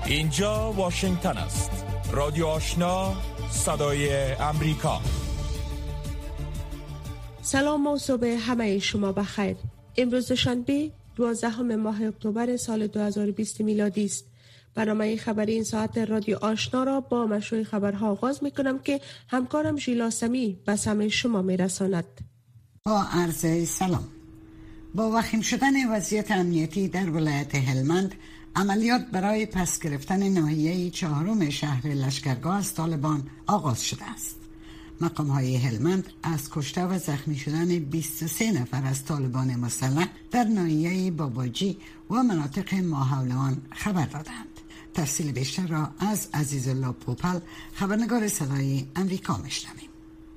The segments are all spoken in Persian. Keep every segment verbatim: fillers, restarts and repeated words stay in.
اینجا واشنگتن است. رادیو آشنا، صدای امریکا. سلام و صبح همه شما بخیر. امروز شنبه دوازدهم ماه اکتبر سال دو هزار و بیست میلادی است. برنامه خبری این ساعت رادیو آشنا را با مشروع خبرها آغاز می کنم که همکارم ژیلا سمی به سمع شما می رساند. با عرض سلام. با وخیم شدن وضعیت امنیتی در ولایت هلمند، عملیات برای پس گرفتن ناحیه چهارم شهر لشکرگاه از طالبان آغاز شده است. مقام‌های هلمند از کشته و زخمی شدن بیست و سه نفر از طالبان مسلح در ناحیه باباجی و مناطق ماحول آن خبر دادند. تفصیل بیشتر را از عزیزالله پوپل، خبرنگار صدای امریکا، میشنویم.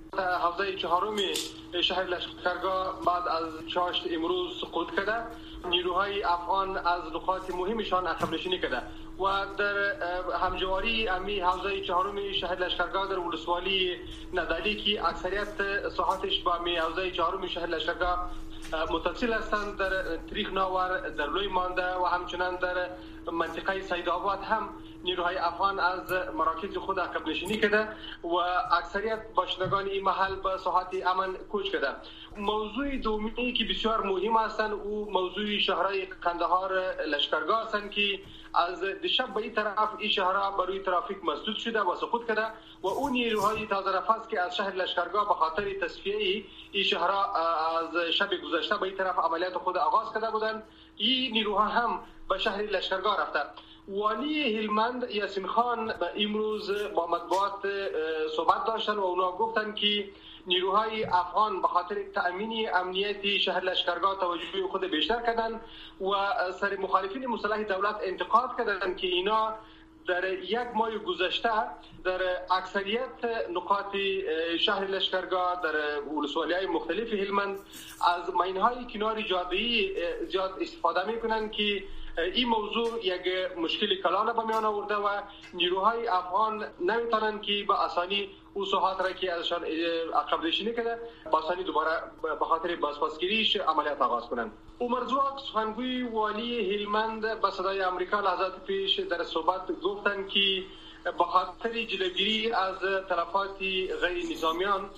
حوزه چهارم شهر لشکرگاه بعد از چاشت امروز سقوط کرده. نیروهای افغان از نقاط مهمشان عقب نشینی کرده و در همجواری امی حوزه چهارم شهر لشکرگاه در ولسوالی ندالی که اکثریت ساحاتش با می حوزه چهارم شهر لشکرگاه متصل هستند، در تریخ ناور، در لوی مانده و همچنان در منطقه سیدآباد هم نیروهای افغان از مراکز خود عقب نشینی کرده و اکثریت باشندگان این محل به ساحات امن کوچ کرده. موضوع دومی که بسیار مهم هستند او موضوع شهرهای قندهار لشکرگاه هستند که از دیشب به این طرف این شهرها بروی ترافیک مسدود شده و سقوط کرده و اون نیروهای تازه نفس که از شهر لشکرگاه به خاطر تصفیه این شهرها از شب گذشته به این طرف عملیات خود آغاز کرده بودند، این نیروها هم به شهر لشکرگاه رفته. والی هلمند یاسین خان امروز با مطبوعات صحبت داشتن و اونا گفتن که نیروهای افغان به خاطر تأمین امنیت شهر لشکرگاه توجه خود بیشتر کردن و سر مخالفین مسلح دولت انتقاد کردن که اینا در یک ماه گذشته در اکثریت نقاط شهر لشکرگاه در ولسوالی‌های مختلف هلمند از ماین‌های کنار جاده‌ای زیاد استفاده می‌کنند که این موضوع یک مشکل کلان به میان آورده و نیروهای افغان نمیتونن که به آسانی او ساحات را که ازشان عقب نشینی کرده به آسانی دوباره به خاطر بازپسگیریش عملیات آغاز کنند. عمر زواق سخنگوی والی هلمند به صدای امریکا لحظات پیش در صحبت گفتند که به خاطر جلوگیری از تلفات غیر نظامیان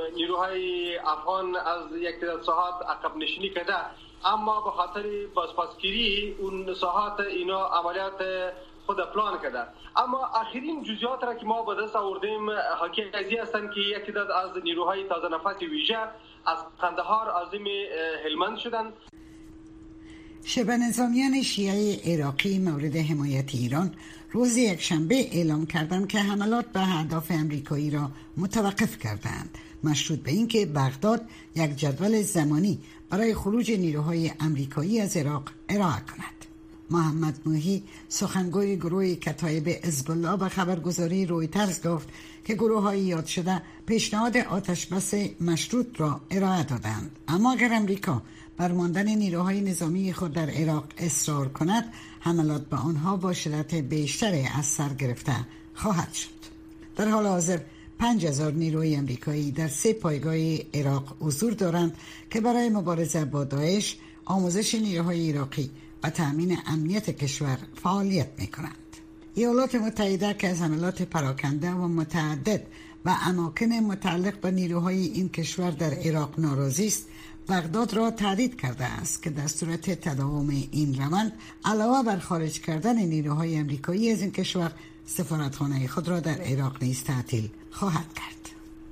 نیروهای افغان از یک تعداد ساحات عقب نشینی کرده، اما به خاطر بازپسگیری اون ساحات اینا عملیات خود پلان کرده. اما آخرین جزئیات را که ما به دست آوردیم حاکی قضیه هستند که یک تعداد از نیروهای تازه نفس ویژه از قندهار عازم هلمند شدند. شبه نظامیان شیعه عراقی مورد حمایت ایران روز یکشنبه اعلام کردند که حملات به اهداف امریکایی را متوقف کردند، مشروط به اینکه بغداد یک جدول زمانی برای خروج نیروهای امریکایی از عراق ارائه کند. محمد موحی سخنگوی گروه کتایب حزب الله به خبرگزاری رویترز گفت که گروه‌های یاد شده پیشنهاد آتشبس مشروط را ارائه دادند، اما اگر امریکا بر ماندن نیروهای نظامی خود در عراق اصرار کند، حملات به آنها با شدت بیشتری از سر گرفته خواهد شد. در حال حاضر پنج هزار نیروی امریکایی در سه پایگاه عراق حضور دارند که برای مبارزه با داعش، آموزش نیروهای عراقی و تأمین امنیت کشور فعالیت می کنند. ایالات متحده که از حملات پراکنده و متعدد و اماکن متعلق به نیروهای این کشور در عراق ناراضی است، بغداد را تهدید کرده است که در صورت تداوم این روند علاوه بر خارج کردن نیروهای امریکایی از این کشور، سفارتخانه خود را در عراق نیز تعطیل خواهد کرد.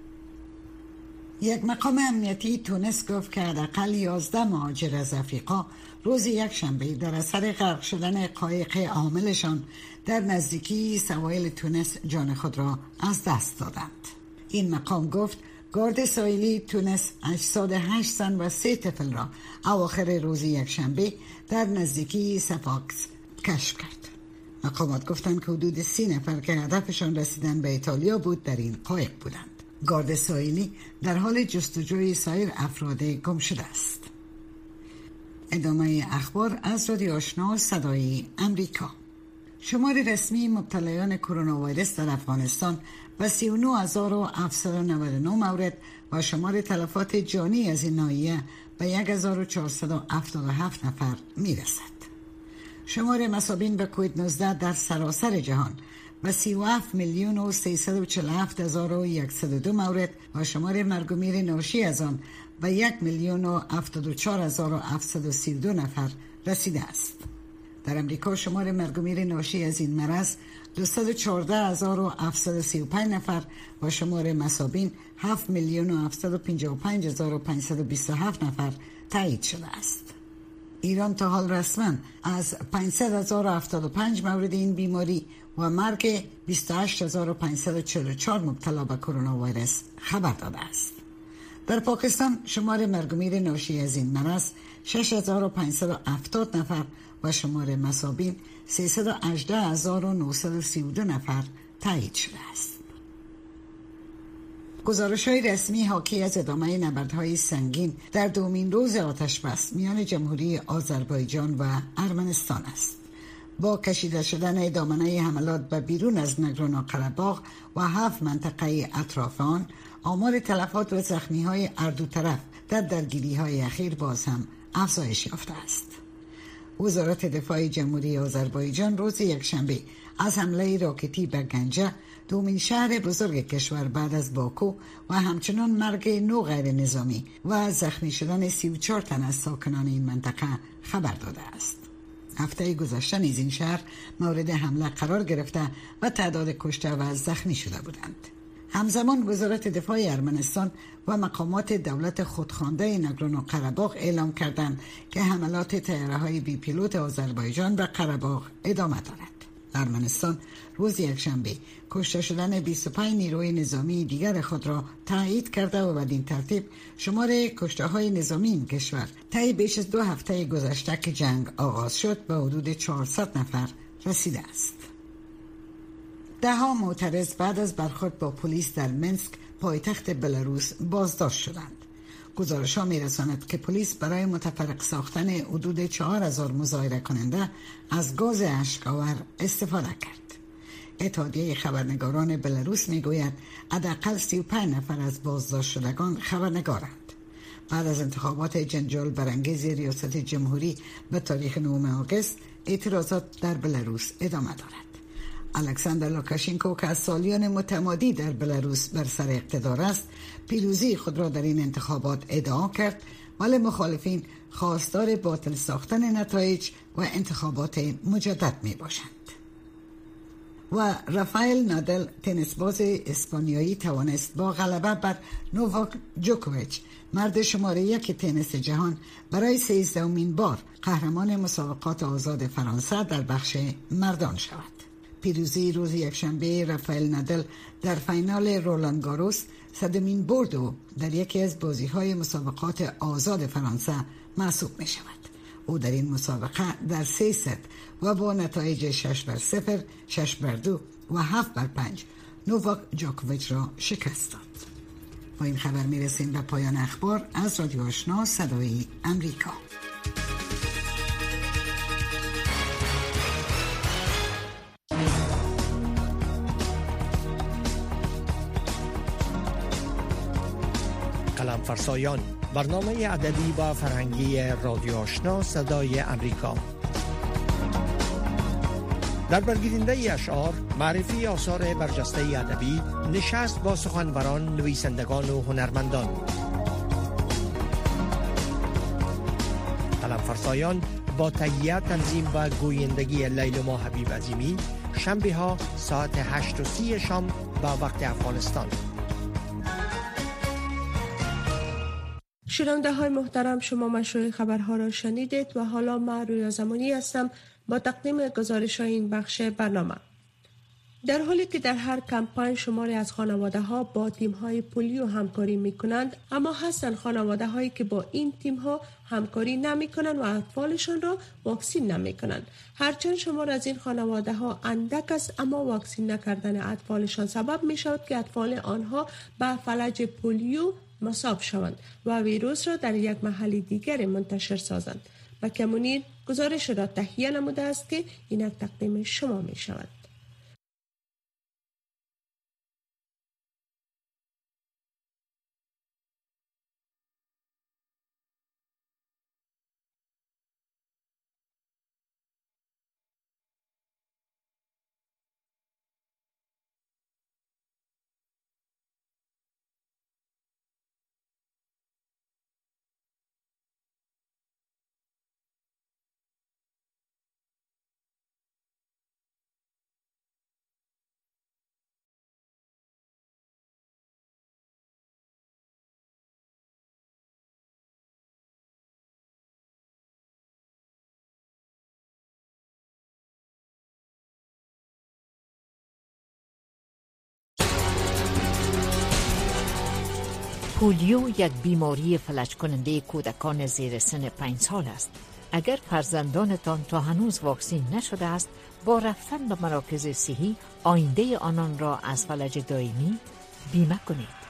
یک مقام امنیتی تونس گفت که حداقل یازده مهاجر از افریقا روز یکشنبه در اثر غرق شدن قایق حاملشان در نزدیکی سواحل تونس جان خود را از دست دادند. این مقام گفت گارد ساحلی تونس هشتصد و هشت زن و سه طفل را اواخر روز یکشنبه در نزدیکی سفاکس کشف کرد. مقامات گفتند که حدود سی نفر که هدفشان رسیدن به ایتالیا بود در این قایق بودند. گارد ساحلی در حال جستجوی سایر افراد گم شده است. ادامه اخبار از رادیو آشنا صدای امریکا. شمار رسمی مبتلایان کرونا ویروس در افغانستان به سی و نه هزار و هفتصد و نود و نه مورد و شمار تلفات جانی از این ناحیه به یک هزار و چهارصد و هفتاد و هفت نفر میرسد. شمار مصابین به کووید نوزده در سراسر جهان و سی و هفت میلیون و سیصد و چهل و هفت هزار و صد و دو مورد و شمار مرگ و میر ناشی از آن به یک میلیون و هفتاد و چهار هزار و هفتصد و سی و دو نفر رسیده است. در امریکا شمار مرگ و میر ناشی از این مرض دویست و چهارده هزار و هفتصد و سی و پنج نفر و شمار مصابین هفت میلیون و هفتصد و پنجاه و پنج هزار و پانصد و بیست و هفت نفر تایید شده است. ایران تا حال رسما از پانصد هزار و هفتاد و پنج مورد این بیماری و مرگ بیست و هشت هزار و پانصد و چهل و چهار مبتلا به کرونا ویروس خبر داده است. در پاکستان شمار مرگ و میر ناشی از این مرض شش هزار و پانصد و هفتاد نفر و شمار مصابین سیصد و هجده هزار و نهصد و سی و دو نفر تایید شده است. گزارش‌های رسمی حاکی از ادامه نبردهای سنگین در دومین روز آتش‌بس میان جمهوری آذربایجان و ارمنستان است. با کشیده شدن دامنه حملات به بیرون از ناگورنو قره‌باغ و هفت منطقه اطراف آن، آمار تلفات و زخمی‌های هر دو طرف در درگیری‌های اخیر باز هم افزایش یافته است. وزارت دفاع جمهوری آذربایجان روز یکشنبه از حمله راکتی به گنجه، دومین شهر بزرگ کشور بعد از باکو، و همچنان مرگ نو غیر نظامی و زخمی شدن سی و چهار تن از ساکنان این منطقه خبر داده است. هفته گذشته نیز این شهر مورد حمله قرار گرفته و تعداد کشته و زخمی شده بودند. همزمان وزارت دفاع ارمنستان و مقامات دولت خودخوانده ناگورنو قره‌باغ اعلام کردند که حملات طیاره‌های بی پیلوت آذربایجان به قره‌باغ ادامه دارد. ارمنستان روز یکشنبه کشته شدن بیست و پنج نیروی نظامی دیگر خود را تایید کرده و بدین ترتیب شمار کشته‌های نظامی این کشور طی بیش از دو هفته گذشته که جنگ آغاز شد به حدود چهارصد نفر رسیده است. ده ها معترض بعد از برخورد با پلیس در منسک پایتخت بلاروس بازداشت شدند. گزارش ها می رساند که پلیس برای متفرق ساختن حدود چهار هزار مظاهره کننده از گاز اشک‌آور استفاده کرد. اتحادیه خبرنگاران بلاروس می گوید حداقل سی و پنج نفر از بازداشت شدگان خبرنگارند. بعد از انتخابات جنجال برانگیز ریاست جمهوری به تاریخ نهم آگوست، اعتراضات در بلاروس ادامه دارد. الکساندر لوکاشنکو که از سالیان متمادی در بلاروس بر سر اقتدار است، پیروزی خود را در این انتخابات ادعا کرد، ولی مخالفین خواستار باطل ساختن نتایج و انتخابات مجدد می باشند. و رافائل نادال تنیس باز اسپانیایی توانست با غلبه بر نوواک جوکوویچ، مرد شماره یک تنیس جهان، برای سیزدهمین بار قهرمان مسابقات آزاد فرانسه در بخش مردان شود. پیروزی روز یکشنبه رافائل نادال در فینال رولان گاروس صدمین برد و در یکی از بازی‌های مسابقات آزاد فرانسه محسوب می شود. او در این مسابقه در سه ست و با نتایج شش بر صفر، شش بر دو و هفت بر پنج نوواک جوکوویچ را شکست داد. با این خبر می رسیم به پایان اخبار از رادیو آشنا صدای امریکا. قلم فرسایان، برنامه ادبی و فرهنگی رادیو آشنا صدای امریکا. در برگیرنده اشعار، معرفی آثار برجسته ادبی، نشست با سخنوران، نویسندگان و هنرمندان. قلم فرسایان با تهیه، تنظیم و گویندگی لیلما حبیب عظیمی، شنبه ها ساعت هشت و سی شام به وقت افغانستان. شنونده های محترم، شما مشروع خبرها را شنیدید و حالا من رویا زمانی هستم با تقدیم گزارش های این بخش برنامه. در حالی که در هر کمپاین شماری از خانواده ها با تیم های پولیو همکاری می کنند، اما هستند خانواده هایی که با این تیم ها همکاری نمی کنند و اطفالشان را واکسین نمی کنند. هرچند شمار از این خانواده ها اندک است، اما واکسین نکردن اطفالشان سبب می شود که اطفال آنها به فلج پولیو مصاب شوند و ویروس را در یک محل دیگر منتشر سازند. بکه منیر گزارش را تهیه نموده است که اینک تقدیم شما می شود. پولیو یک بیماری فلج کننده کودکان زیر سن پنج سال است. اگر فرزندانتان تا هنوز واکسین نشده است، با رفتن به مراکز صحی آینده آنان را از فلج دائمی بیمه کنید.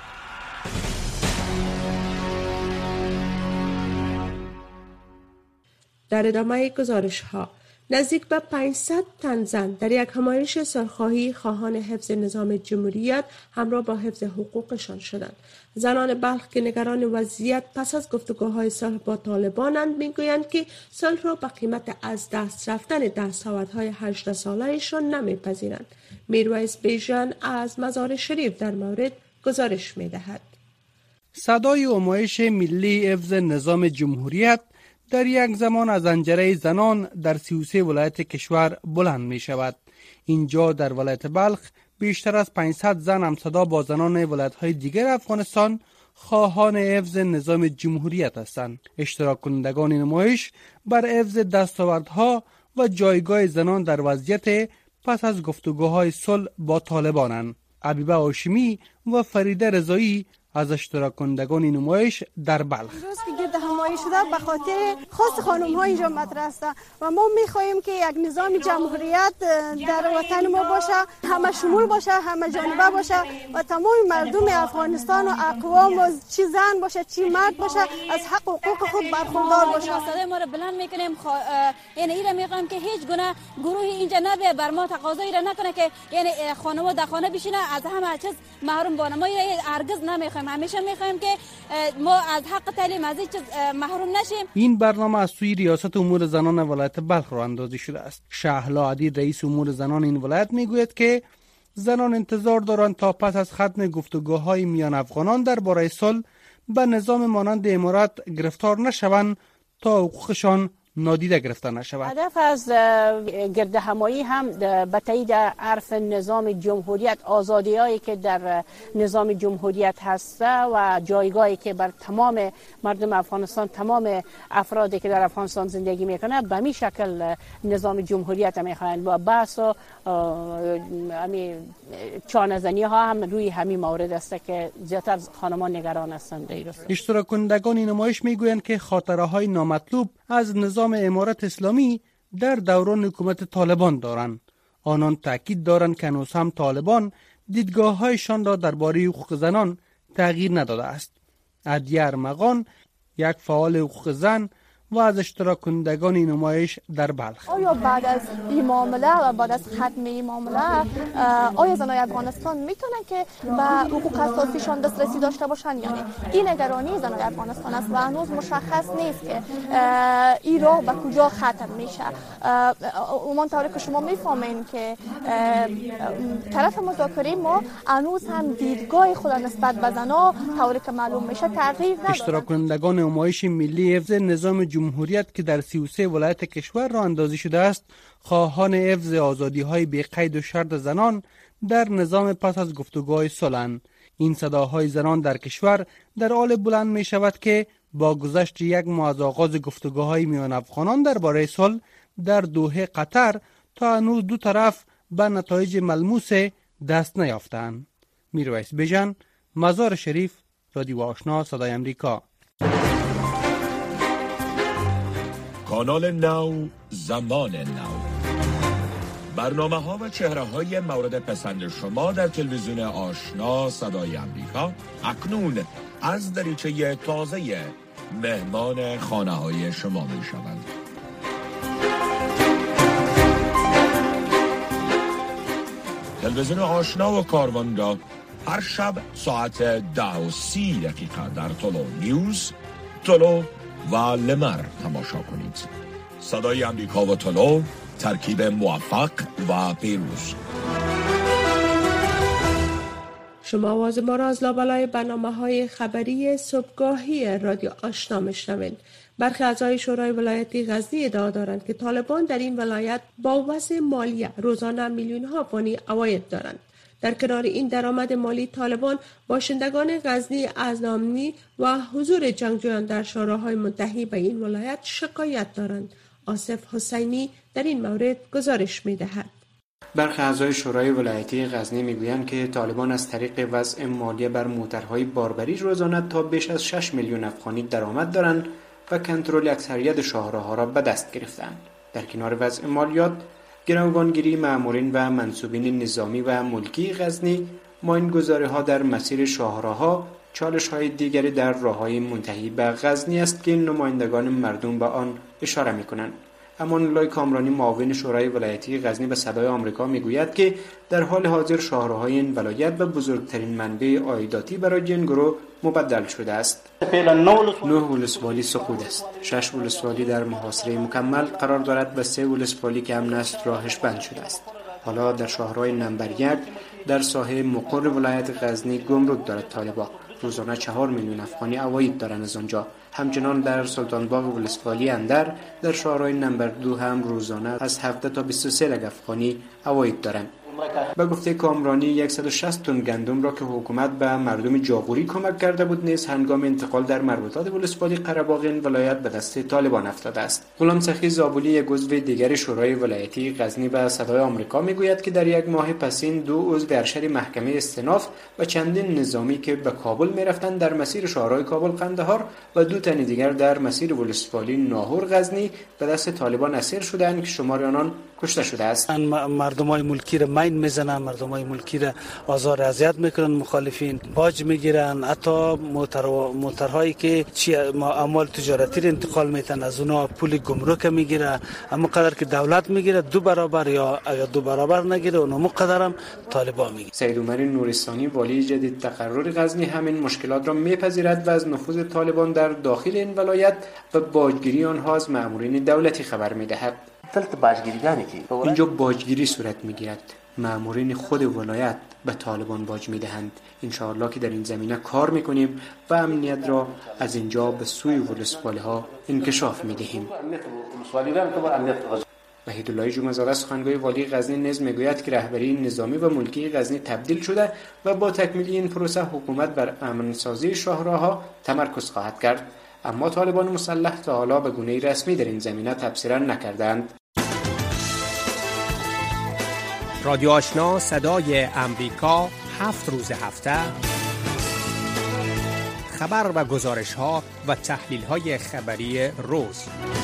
در ادامه گزارش ها، نزدیک به پانصد تن زن در یک همایش سالخواهی خواهان حفظ نظام جمهوریت همراه با حفظ حقوقشان شدند. زنان بلخ که نگران وضعیت پس از گفتگوهای صلح با طالبانند میگویند که صلح را به قیمت از دست رفتن دستاوردهای هجده سالهشان نمیپذیرند. میرویس بیژن از مزار شریف در مورد گزارش میدهد. صدای همایش ملی حفظ نظام جمهوریت در یک زمان از حنجره زنان در سی و سه ولایت کشور بلند می شود. اینجا در ولایت بلخ بیشتر از پانصد زن همصدا با زنان ولایت‌های دیگر افغانستان خواهان حفظ نظام جمهوریت هستند. اشتراک کنندگان این نمایش بر حفظ دستاوردها و جایگاه زنان در وضعیت پس از گفتگوهای صلح با طالبانند. عبیبه هاشمی و فریده رضایی از اشتراک کنندگان این نمایش در بلخ. روز که گرد همایش شده به خاطر خواست خانم ها اینجا مطرح است و ما میخواهیم که یک نظام جمهوریت در وطن ما باشه، همه شمول باشه، همه جانبه باشه و تمام مردم افغانستان و اقوام و چی زن باشه چی مرد باشه از حق و حقوق خود برخوردار باشه. صدای ما رو بلند میکنیم، خوا... یعنی اینا میگم که هیچ گونه گروهی اینجا نبه بر ما تقاضایی را نکنه که یعنی خانم‌ها در خانه بشینه از همه چیز محروم بانه. ما هرگز نمیخوایم، همیشه میخوایم که ما از حق تعلیم از این چیز محروم نشیم. این برنامه از سوی ریاست امور زنان ولایت بلخ راه اندازی شده است. شهلا عدید رئیس امور زنان این ولایت میگوید که زنان انتظار دارند تا پس از ختم گفتگوهای میان افغانان درباره صلح به نظام مانند امارات گرفتار نشوند تا حقوقشان نادیده گرفته نشود. هدف از گرد همایی هم به تایید عرف نظام جمهوریت، آزادی‌هایی که در نظام جمهوریت هست و جایگاهی که بر تمام مردم افغانستان، تمام افرادی که در افغانستان زندگی میکنه به می شکل نظام جمهوریت میخواهند و بحث و امی چانه‌زنی ها هم روی همین مورد است که زیادتر خانمان نگران هستند. اشتراک کنندگان این نمایش میگویند که خاطره های نامطلوب از نظام امارت اسلامی در دوران حکومت طالبان دارند. آنان تاکید دارند که هنوز هم طالبان دیدگاه‌هایشان را درباره حقوق زنان تغییر نداده است. عدیه ارمغان، یک فعال حقوق زن و از اشتراک کنندگان این نمایش در بلخ: آیا بعد از این معامله و بعد از ختم این معامله آیا زنای افغانستان میتونن که به حقوق اساسیشان دسترسی داشته باشند؟ یعنی این نگرانی زنای افغانستان است و هنوز مشخص نیست که این راه به کجا ختم میشه. همانطوری که شما میفهمین که طرف مذاکره ما هنوز هم دیدگاه خود نسبت به زنا طوری که معلوم میشه تغییر نداده. اشتراک کنندگان نمایش ملی حفظ نظام جمهوریت که در سی و سه ولایت کشور را اندازی شده است، خواهان حفظ آزادی‌های بی قید و شرط زنان در نظام پس از گفتگوهای صلح. این صداهای زنان در کشور در حال بلند می شود که با گذشت یک ماه از آغاز گفتگوهای میان افغانان درباره صلح در دوحه قطر تا هنوز دو طرف به نتایج ملموس دست نیافتند. میرویس بیژن، مزار شریف، رادیو آشنا، صدای امریکا. کانال نو، زمان نو، برنامه ها و چهره های مورد پسند شما در تلویزیون آشنا صدای امریکا اکنون از دریچه تازه مهمان خانه های شما می شوند. تلویزیون آشنا و کاروانگاه هر شب ساعت ده و سی دقیقه در طلو نیوز، طلو و لمر تماشا کنید. صدای امریکا و طلو، ترکیب موفق و پیروز. شما آواز ما را از لابلای برنامه‌های خبری صبحگاهی رادیو آشنا میشنوید. برخی اعضای شورای ولایتی غزنی ادعا دارند که طالبان در این ولایت با وضع مالی روزانه میلیون ها افغانی عواید دارند. در کنار این درآمد مالی، طالبان باشندگان غزنی از ناامنی و حضور جنگجویان در شوراهای منتهی به این ولایت شکایت دارند. آصف حسینی در این مورد گزارش می‌دهد. برخی اعضای شورای ولایتی غزنی میگویند که طالبان از طریق وضع مالیه بر موترهای باربری روزانه تا بیش از شش میلیون افغانی درآمد دارند و کنترل اکثریت شاهراه‌ها را به دست گرفتند. در کنار وضع مالیات، گروگانگیری مامورین و منصوبین نظامی و ملکی غزنی، ماینگذاری‌ها در مسیر شاهراه‌ها، چالش‌های دیگری در راه‌های منتهی به غزنی است که نمایندگان مردم به آن اشاره می‌کنند. امان الله کامرانی معاون شورای ولایتی غزنی به صدای آمریکا میگوید که در حال حاضر شاهراهای این ولایت به بزرگترین منبع عایداتی برای این گروه مبدل شده است. نه ولسوالی سقوط است. شش ولسوالی در محاصره مکمل قرار دارد و سه ولسوالی که امن است راهش بند شده است. حالا در شاهراه نمبر یک در ساحه مقر ولایت غزنی گمرک دارد طالبان. روزانه چهار میلیون افغانی عواید دارند از آنجا. همچنان در سلطان باغ ولسوالی اندر در شاهراه نمبر دو هم روزانه از هفده تا بیست و سه لک افغانی عواید دارند. به گفته کامرانی صد و شصت تن گندم را که حکومت به مردم جاغوری کمک کرده بود نیز هنگام انتقال در مربوطات ولسوالی قره‌باغ این ولایت به دست طالبان افتاده است. غلام سخی زابلی یک عضو دیگر شورای ولایتی غزنی به صدای آمریکا میگوید که در یک ماه پسین دو عضو ارشد محکمه استئناف و چندین نظامی که به کابل میرفتند در مسیر شاهراه کابل قندهار و دو تن دیگر در مسیر ولسوالی ناهور غزنی به دست طالبان اسیر شدند که شمار آنان کشته شده است. مردمای ملکی را مین میزنن، مردمای ملکی را آزار اذیت میکنن، مخالفین باج میگیرن، حتی موتر موترهایی که چی اموال تجارتی را انتقال میتن از اونها پول گمرک میگیره. اما قدر که دولت میگیره دو برابر یا اگر دو برابر نگیره اونم قدرم طالبان میگیره. سید عمر نورستانی والی جدید تقرر غزنی همین مشکلات را میپذیرد و از نفوذ طالبان در داخل این ولایت و باجگیری آنها از مامورین دولتی خبر میدهد. اینجا باجگیری صورت میگیرد. مامورین خود ولایت به طالبان باج میدهند. انشاءالله که در این زمینه کار میکنیم و امنیت را از اینجا به سوی ولسوالی ها انکشاف میدهیم. وحیدالله جمعه‌زاده سخنگوی والی غزنی نیز میگوید که رهبری نظامی و ملکی غزنی تبدیل شده و با تکمیل این پروسه حکومت بر امن‌سازی شاهراه‌ها تمرکز خواهد کرد. اما طالبان مسلح تا حالا به گونه‌ای رسمی در این زمینه تبصره نکردند. رادیو آشنا صدای امریکا هفت روز هفته خبر و گزارش ها و تحلیل های خبری روز.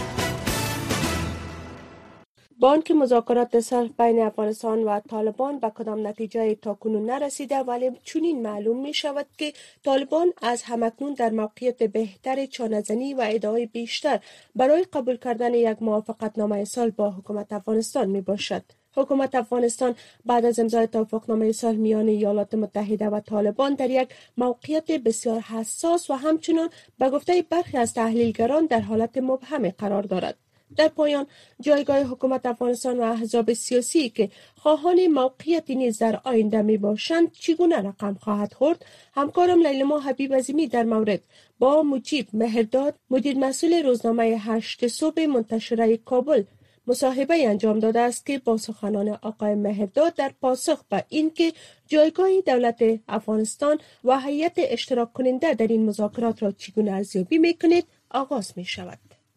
بانک مذاکرات صلح بین افغانستان و طالبان به کدام نتیجه تاکنون نرسیده، ولی چنین معلوم می شود که طالبان از همکنون در موقعیت بهتر چانه‌زنی و ادعای بیشتر برای قبول کردن یک موافقتنامه صلح با حکومت افغانستان می باشد. حکومت افغانستان بعد از امضای توافقنامه صلح میان ایالات متحده و طالبان در یک موقعیت بسیار حساس و همچنین به گفته برخی از تحلیلگران در حالت مبهم قرار دارد. در پایان جایگاه حکومت افغانستان و احزاب سیاسی که خواهان موقعیتی نیز در آینده می باشند چگونه رقم خواهد خورد؟ همکارم لیلما حبیب عظیمی در مورد با مجیب مهرداد مدیر مسئول روزنامه هشت صبح منتشره کابل مصاحبه انجام داده است که با سخنان آقای مهرداد در پاسخ به اینکه جایگاه دولت افغانستان و هیئت اشتراک کننده در این مذاکرات را چگونه ارزیابی می‌کنید آغاز می شود.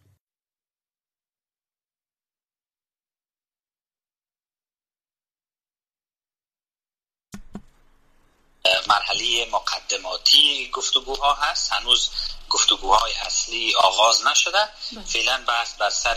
مرحله مقدماتی گفتگوها هست، هنوز گفتگوهای اصلی آغاز نشده. فعلا بحث بر سر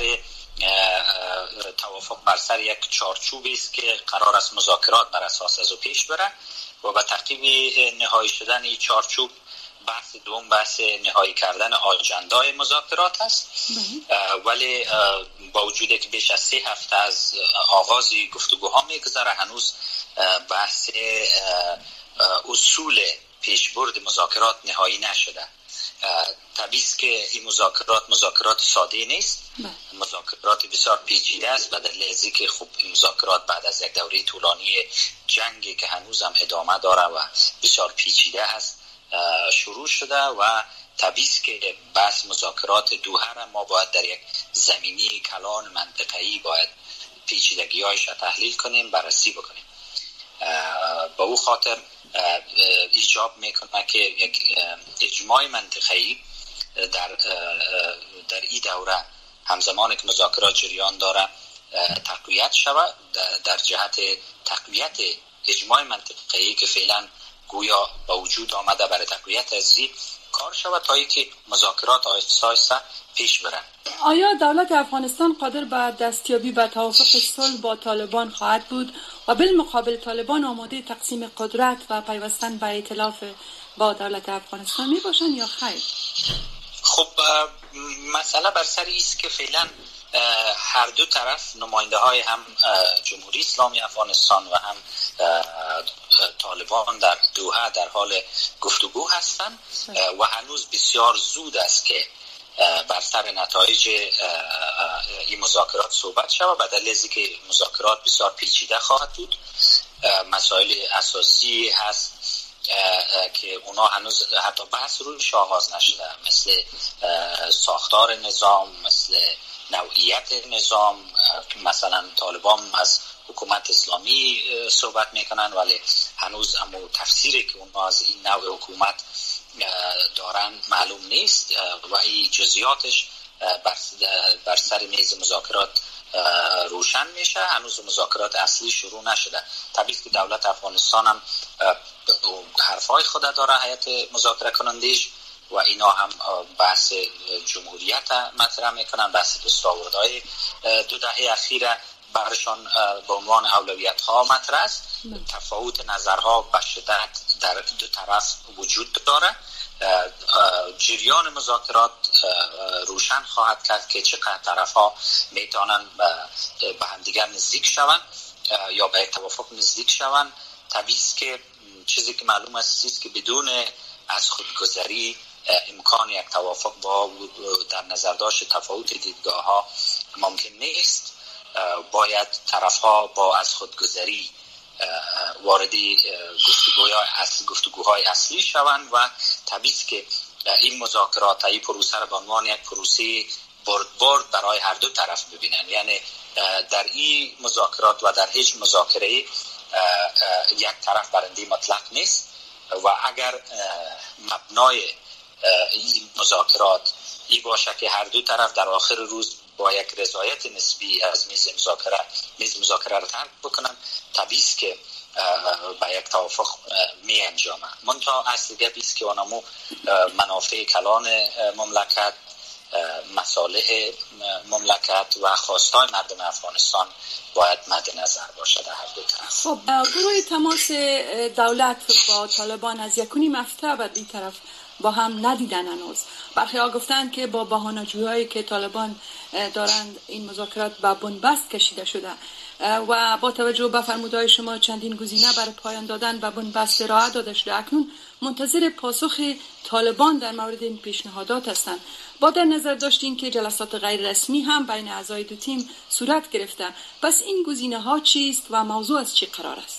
توافق بر سر یک چارچوبی است که قرار است مذاکرات بر اساس از او پیش بره و با تعقیب نهایی شدن این چارچوب بحث دوم بحث نهایی کردن آجندای مذاکرات است. ولی با وجودی که بیش از سه هفته از آغاز گفتگوها میگذره هنوز بحث اصول پیشبرد مذاکرات نهایی نشده. طبیعی است که این مذاکرات مذاکرات ساده نیست، مذاکرات بسیار پیچیده است و در لحظه که خب مذاکرات بعد از یک دوره طولانی جنگی که هنوز هم ادامه داره و بسیار پیچیده است شروع شده و طبیعی است که بحث مذاکرات دوحه را ما باید در یک زمینی کلان منطقه‌ای باید پیچیدگی‌هایش را تحلیل کنیم، بررسی بکنیم. با او خاطر ایجاب میکنه که یک اجماع منطقه‌ای در در این دوره همزمان که مذاکرات جریان داره تقویت شود در جهت تقویت اجماع منطقه‌ای که فعلا گویا با وجود آمده برای تقویت از این کار شود تا اینکه مذاکرات آهسته آهسته پیش برن. آیا دولت افغانستان قادر به دستیابی به توافق صلح با طالبان خواهد بود و بالمقابل طالبان آماده تقسیم قدرت و پیوستن به ائتلاف با دولت افغانستان می باشند یا خیر؟ خب مسئله بر سر است که فعلا هر دو طرف نماینده های هم جمهوری اسلامی افغانستان و هم طالبان در دوحه در حال گفتگو هستند و هنوز بسیار زود است که بر سر نتایج این مذاکرات صحبت شود، به دلیل اینکه مذاکرات بسیار پیچیده خواهد بود. مسائل اساسی هست که اونا هنوز حتی بحث روش آغاز نشده، مثل ساختار نظام، مثل نوعیت نظام. مثلا طالبان از حکومت اسلامی صحبت میکنن ولی هنوز امو تفسیری که اونا از این نوع حکومت دارن معلوم نیست و این جزئیاتش بر سر میز مذاکرات روشن میشه. هنوز مذاکرات اصلی شروع نشده. طبیعی که دولت افغانستان هم حرفای خود داره، هیئت مذاکره کنندش، و اینا هم بحث جمهوریت مطرح میکنن، بحث دستاوردهای دو دهه اخیره برشان به عنوان اولویت ها مطرح است. تفاوت نظرها به شدت در دو طرف وجود داره. جریان مذاکرات روشن خواهد کرد که چقدر طرف ها میتونن به همدیگر نزدیک شوند یا به توافق نزدیک شوند. طبیعی است که چیزی که معلوم است که بدون از خودگذری امکان یک توافق با در نظر داشت تفاوت دیدگاه ها ممکن نیست. باید طرف ها با از خودگذری واردی گفتگوهای اصلی گفتگوهای اصلی شوند و طبیعی است که این مذاکرات این پروسه را به عنوان یک پروسه برد برد برای هر دو طرف ببینن. یعنی در این مذاکرات و در هیچ مذاکره یک طرف برنده مطلق نیست و اگر مبنای این مذاکرات این باشه که هر دو طرف در آخر روز با یک رضایت نسبی از میز مذاکره میز مذاکره را ترک بکنن، طبیعی است که با یک توافق می انجامه. منتها اصل گپی است که اونمو منافع کلان مملکت، مصالح مملکت و خواستای مردم افغانستان باید مد نظر باشه در هر دو طرف. خب گروه تماس دولت با طالبان از یکونی مفتر بر این طرف با هم ندیدن هنوز. برخی ها گفتند که با بهانه‌جویی که طالبان دارند این مذاکرات به بنبست کشیده شده و با توجه به فرمودهای شما چندین گزینه برای پایان دادن به بنبست ارائه داده شده. اکنون منتظر پاسخ طالبان در مورد این پیشنهادات هستند. با در نظر داشتین که جلسات غیر رسمی هم بین اعضای دو تیم صورت گرفته، پس این گزینه ها چیست و موضوع از چی قرار است؟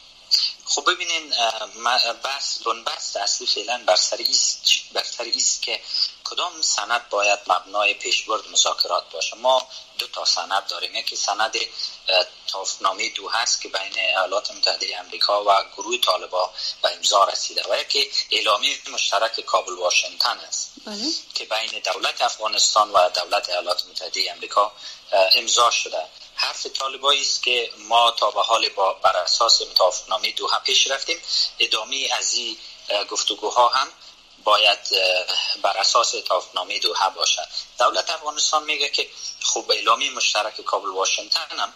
خب ببینین، بحث بنبست اصلی فعلا بر سر است بر سر است که کدام سند باید مبنای پیشبرد مذاکرات باشه. ما دو تا سند داریم. یکی سند توافقنامه دوحه است که بین ایالات متحده آمریکا و گروه طالبان به امضا رسیده و یکی اعلامیه مشترک کابل واشنگتن است بله. که بین دولت افغانستان و دولت ایالات متحده آمریکا امضا شده. حرف طالبایی است که ما تا به حال با بر اساس توافقنامه دوحه پیش رفتیم. ادامه از این گفتگوها هم باید بر اساس توافقنامه دوحه باشد. دولت افغانستان میگه که خوب اعلامیه مشترک کابل واشنگتن هم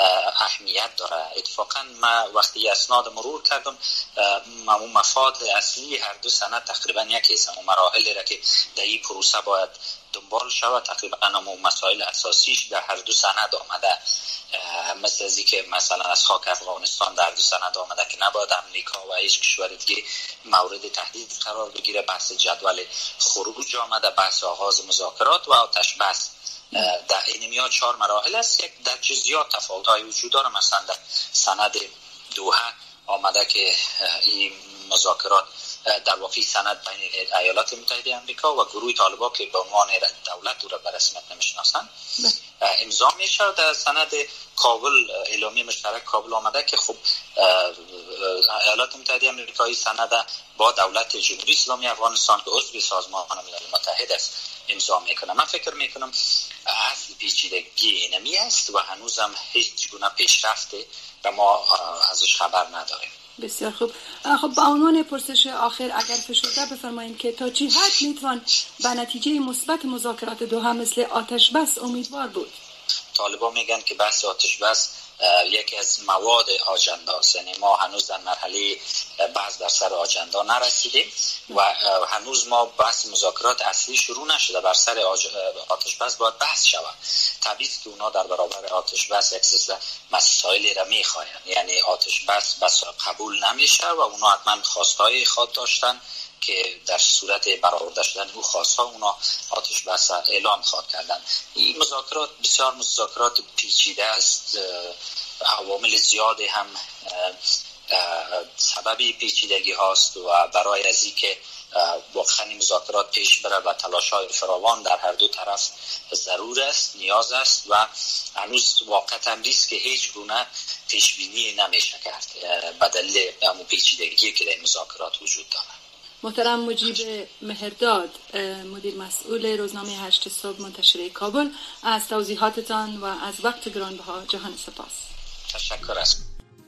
اهمیت داره. اتفاقا ما وقتی اسناد مرور کردم، اون مفاد اصلی هر دو سند تقریبا یکی است. اون مراحلی را که در این پروسه باید دنبال شود تقریبا اون مسائل اساسیش در هر دو سند آمده. مثل از که مثلا از خاک افغانستان در دو سند آمده که نباید امریکا و هیچ کشور دیگه مورد تهدید قرار بگیره. بحث جدول خروج آمده، بحث آغاز مذاکرات و آتش بس. در این میاد چهار مراحل است که در جزئیات تفاوت‌های وجود داره. مثلا در سند دوحه آمده که این مذاکرات در واقع سند بین ایالات متحده آمریکا و گروه طالبان که به عنوان دولت او را به رسمیت نمیشناسند امضا میشه. در سند کابل اعلامیه مشترک کابل آمده که خب ایالات متحده آمریکایی سند با دولت جمهوری اسلامی افغانستان که عضو سازمان ملل متحد است امضا میکنه. من فکر میکنم اصلی پیچیدگی اینمی است و هنوز هم هیچ گونه پیشرفت و ما ازش خبر نداریم. بسیار خوب. خب با عنوان پرسش آخر اگر فشرده بفرمایید که تا چه حد میتوان به نتیجه مثبت مذاکرات دوحه مثل آتش بس امیدوار بود؟ طالبان میگن که بحث آتش بس یکی از مواد آجنده است، یعنی ما هنوز در مرحله بحث در سر آجنده نرسیدیم و هنوز ما بحث مذاکرات اصلی شروع نشده. بر سر آتش بس باید بحث شود. طبیعی است که اونا در برابر آتش بس یک سلسله مسائلی را میخواین، یعنی آتش بس بس قبول نمیشه و اونا حتما خواستهای خود داشتن که در صورت برآورده شدن او خواستها اونا آتش بس اعلام خواد کردن. این مذاکرات بسیار مذاکرات پیچیده است، عوامل زیادی هم سببی پیچیدگی هاست و برای از این که واقعا مذاکرات پیش بره و تلاش‌های فراوان در هر دو طرف ضرور است، نیاز است و هنوز واقعا ریسک هیچ گونه پیش بینی نمیشه کرد به دلیل همون پیچیدگی که در مذاکرات وجود داره. محترم مجیب مهرداد، مدیر مسئول روزنامه هشت صبح منتشره کابل، از توضیحاتتان و از وقت گرانبها جهان سپاس. تشکر است.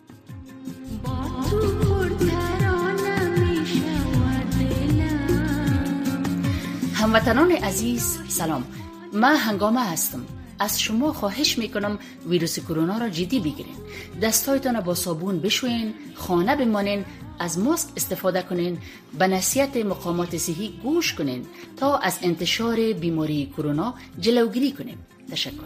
هموطنان عزیز سلام، من هنگامه هستم. از شما خواهش میکنم ویروس کرونا را جدی بگیرین. دستایتان با صابون بشوین، خانه بمانین، از ماسک استفاده کنین، به نصیحت مقامات صحی گوش کنین تا از انتشار بیماری کرونا جلوگیری کنیم. تشکر.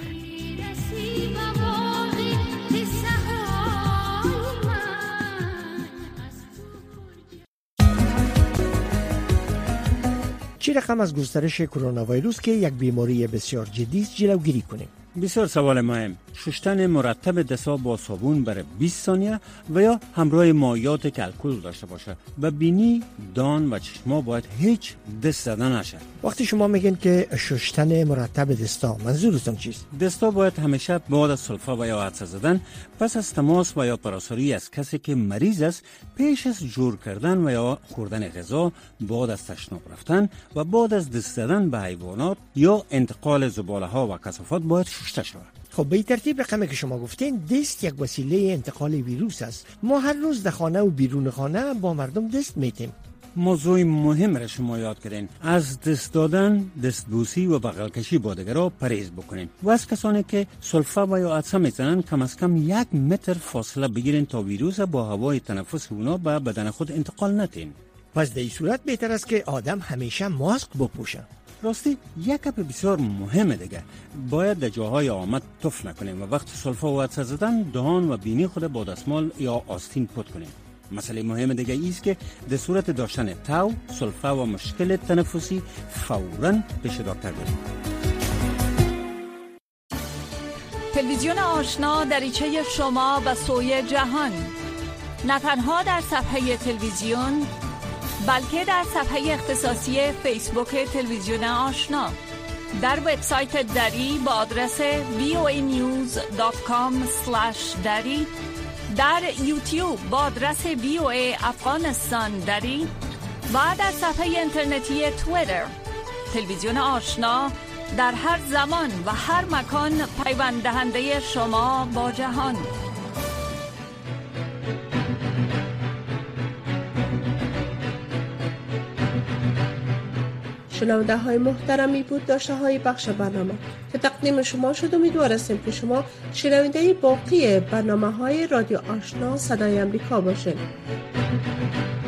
چه رقم از گسترش کرونا ویروس که یک بیماری بسیار جدی است جلوگیری کنیم؟ بسیار سوال مهم. شستن مرتب دستا با صابون برای بیست ثانیه و یا همراه مایعات که الکل داشته باشه. و بینی، دان و چشما باید هیچ دست زدن نشه. وقتی شما میگین که شستن مرتب دستا، منظورتون چیست؟ دستا باید همیشه بعد از سلفه و یا عطسه زدن، پس از تماس و یا پراساری از کسی که مریض است، پیش از جور کردن و یا خوردن غذا، بعد از تشناب رفتن و بعد از دست زدن به حیوانات یا انتقال زباله ها و کثافات باید شسته شود. خب به ترتیب رقمی که شما گفتین، دست یک وسیله انتقال ویروس است. ما هر روز در خانه و بیرون خانه با مردم دست میتیم. موضوع مهم را شما یاد کردین. از دست دادن، دستبوسی و بغل کشی با دیگران پرهیز بکنین. و از کسانی که سلفه و یا عطسه میزنن کم از کم یک متر فاصله بگیرین تا ویروس با هوای تنفس اونا به بدن خود انتقال ندین. پس در این صورت بهتر است که آدم همیشه ماسک بپوشه. راستی یک گپ بسیار مهمه دیگه، باید در جاهای آمد تف نکنیم و وقت سلفه و عطسه زدن دهان و بینی خود با دستمال یا آستین پت کنیم. مسئله مهم دیگه ایست که در صورت داشتن تاو، سلفه و مشکل تنفسی فوراً پیش دکتر بریم. تلویزیون آشنا دریچه شما به سوی جهان، نه تنها در صفحه تلویزیون بلکه در صفحه اختصاصی فیسبوک تلویزیون آشنا، در وبسایت دری با آدرس وی او ای نیوز دات کام اسلش دری، در یوتیوب با آدرس وی او ای افغانستان دری و در صفحه اینترنتی توییتر. تلویزیون آشنا در هر زمان و هر مکان پیوند دهنده شما با جهان. شنونده های محترمی بود داشته های بخش برنامه که تقدیم شما شد. امیدوارستیم که شما شنونده باقی برنامه های رادیو آشنا صدای امریکا باشید.